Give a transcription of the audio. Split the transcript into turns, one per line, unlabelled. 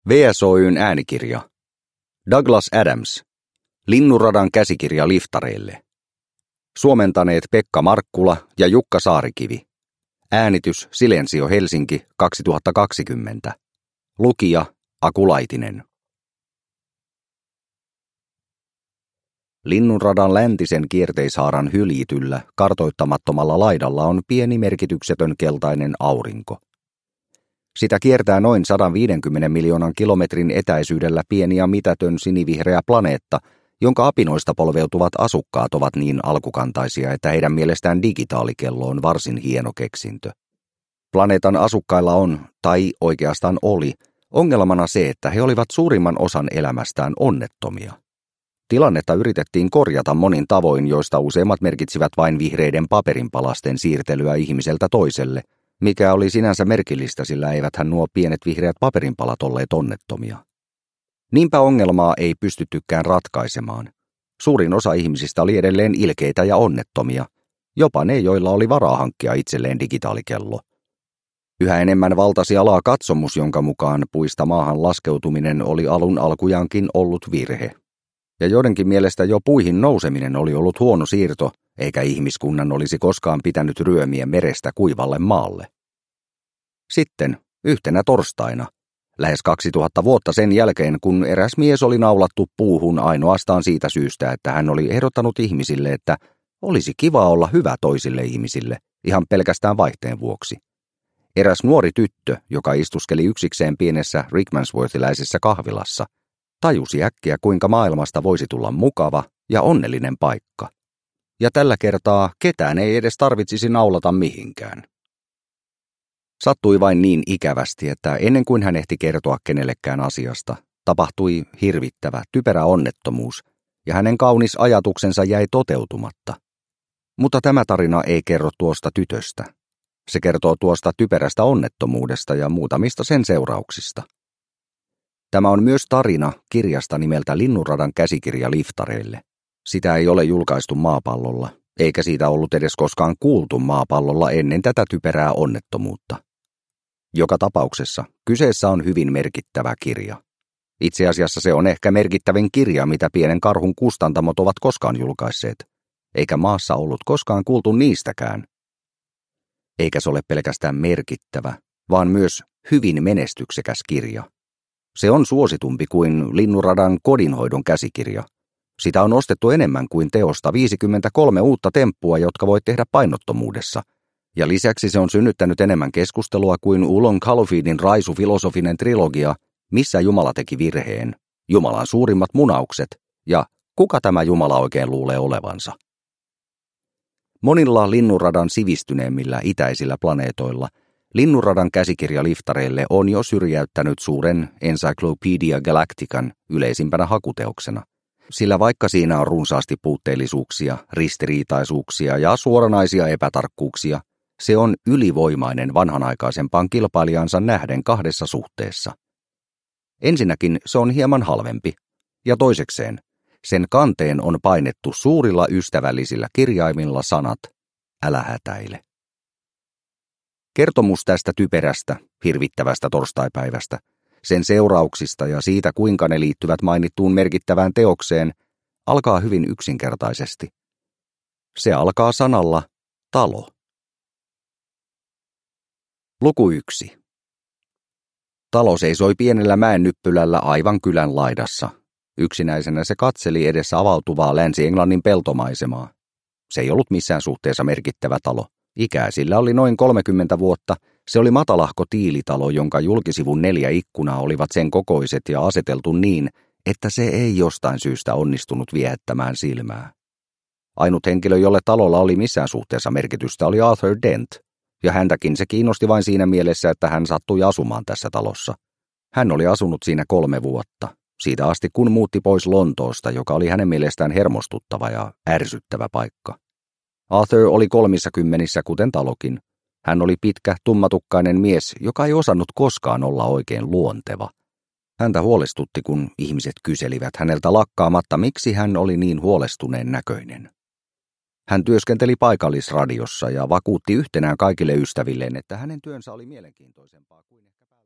VSOY:n äänikirja. Douglas Adams. Linnunradan käsikirja liftareille. Suomentaneet Pekka Markkula ja Jukka Saarikivi. Äänitys Silensio Helsinki 2020. Lukija Aku Laitinen. Linnunradan läntisen kierteishaaran hyljityllä, kartoittamattomalla laidalla on pieni merkityksetön keltainen aurinko. Sitä kiertää noin 150 miljoonan kilometrin etäisyydellä pieni ja mitätön sinivihreä planeetta, jonka apinoista polveutuvat asukkaat ovat niin alkukantaisia, että heidän mielestään digitaalikello on varsin hieno keksintö. Planeetan asukkailla on, tai oikeastaan oli, ongelmana se, että he olivat suurimman osan elämästään onnettomia. Tilannetta yritettiin korjata monin tavoin, joista useimmat merkitsivät vain vihreiden paperinpalasten siirtelyä ihmiseltä toiselle, mikä oli sinänsä merkillistä, sillä eiväthän nuo pienet vihreät paperinpalat olleet onnettomia. Niinpä ongelmaa ei pystyttykään ratkaisemaan. Suurin osa ihmisistä oli edelleen ilkeitä ja onnettomia, jopa ne, joilla oli varaa hankkia itselleen digitaalikello. Yhä enemmän valtasi alaa katsomus, jonka mukaan puista maahan laskeutuminen oli alun alkujaankin ollut virhe. Ja joidenkin mielestä jo puihin nouseminen oli ollut huono siirto, eikä ihmiskunnan olisi koskaan pitänyt ryömiä merestä kuivalle maalle. Sitten, yhtenä torstaina, lähes 2000 vuotta sen jälkeen, kun eräs mies oli naulattu puuhun ainoastaan siitä syystä, että hän oli ehdottanut ihmisille, että olisi kiva olla hyvä toisille ihmisille, ihan pelkästään vaihteen vuoksi. Eräs nuori tyttö, joka istuskeli yksikseen pienessä Rickmansworthiläisessä kahvilassa, tajusi äkkiä, kuinka maailmasta voisi tulla mukava ja onnellinen paikka. Ja tällä kertaa ketään ei edes tarvitsisi naulata mihinkään. Sattui vain niin ikävästi, että ennen kuin hän ehti kertoa kenellekään asiasta, tapahtui hirvittävä, typerä onnettomuus, ja hänen kaunis ajatuksensa jäi toteutumatta. Mutta tämä tarina ei kerro tuosta tytöstä. Se kertoo tuosta typerästä onnettomuudesta ja muutamista sen seurauksista. Tämä on myös tarina kirjasta nimeltä Linnunradan käsikirja liftareille. Sitä ei ole julkaistu maapallolla, eikä siitä ollut edes koskaan kuultu maapallolla ennen tätä typerää onnettomuutta. Joka tapauksessa kyseessä on hyvin merkittävä kirja. Itse asiassa se on ehkä merkittävin kirja, mitä pienen karhun kustantamot ovat koskaan julkaisseet, eikä maassa ollut koskaan kuultu niistäkään. Eikä se ole pelkästään merkittävä, vaan myös hyvin menestyksekäs kirja. Se on suositumpi kuin Linnunradan kodinhoidon käsikirja. Sitä on ostettu enemmän kuin teosta 53 uutta temppua, jotka voit tehdä painottomuudessa. Ja lisäksi se on synnyttänyt enemmän keskustelua kuin Ulon Kalofidin raisu filosofinen trilogia, Missä Jumala teki virheen, Jumalan suurimmat munaukset ja Kuka tämä Jumala oikein luulee olevansa. Monilla Linnunradan sivistyneemmillä itäisillä planeetoilla Linnunradan käsikirja liftareille on jo syrjäyttänyt suuren Encyclopedia Galactican yleisimpänä hakuteoksena. Sillä vaikka siinä on runsaasti puutteellisuuksia, ristiriitaisuuksia ja suoranaisia epätarkkuuksia, se on ylivoimainen vanhanaikaisempaan kilpailijansa nähden kahdessa suhteessa. Ensinnäkin se on hieman halvempi, ja toisekseen sen kanteen on painettu suurilla ystävällisillä kirjaimilla sanat "Älä hätäile". Kertomus tästä typerästä, hirvittävästä torstaipäivästä, sen seurauksista ja siitä, kuinka ne liittyvät mainittuun merkittävään teokseen, alkaa hyvin yksinkertaisesti. Se alkaa sanalla talo. Luku 1. Talo seisoi pienellä mäennyppylällä aivan kylän laidassa. Yksinäisenä se katseli edessä avautuvaa Länsi-Englannin peltomaisemaa. Se ei ollut missään suhteessa merkittävä talo. Ikää sillä oli noin 30 vuotta. Se oli matalahko tiilitalo, jonka julkisivun 4 ikkunaa olivat sen kokoiset ja aseteltu niin, että se ei jostain syystä onnistunut viehättämään silmää. Ainut henkilö, jolle talolla oli missään suhteessa merkitystä, oli Arthur Dent, ja häntäkin se kiinnosti vain siinä mielessä, että hän sattui asumaan tässä talossa. Hän oli asunut siinä 3 vuotta, siitä asti kun muutti pois Lontoosta, joka oli hänen mielestään hermostuttava ja ärsyttävä paikka. Arthur oli 30, kuten talokin. Hän oli pitkä, tummatukkainen mies, joka ei osannut koskaan olla oikein luonteva. Häntä huolestutti, kun ihmiset kyselivät häneltä lakkaamatta, miksi hän oli niin huolestuneen näköinen. Hän työskenteli paikallisradiossa ja vakuutti yhtenään kaikille ystävilleen, että hänen työnsä oli mielenkiintoisempaa kuin ehkä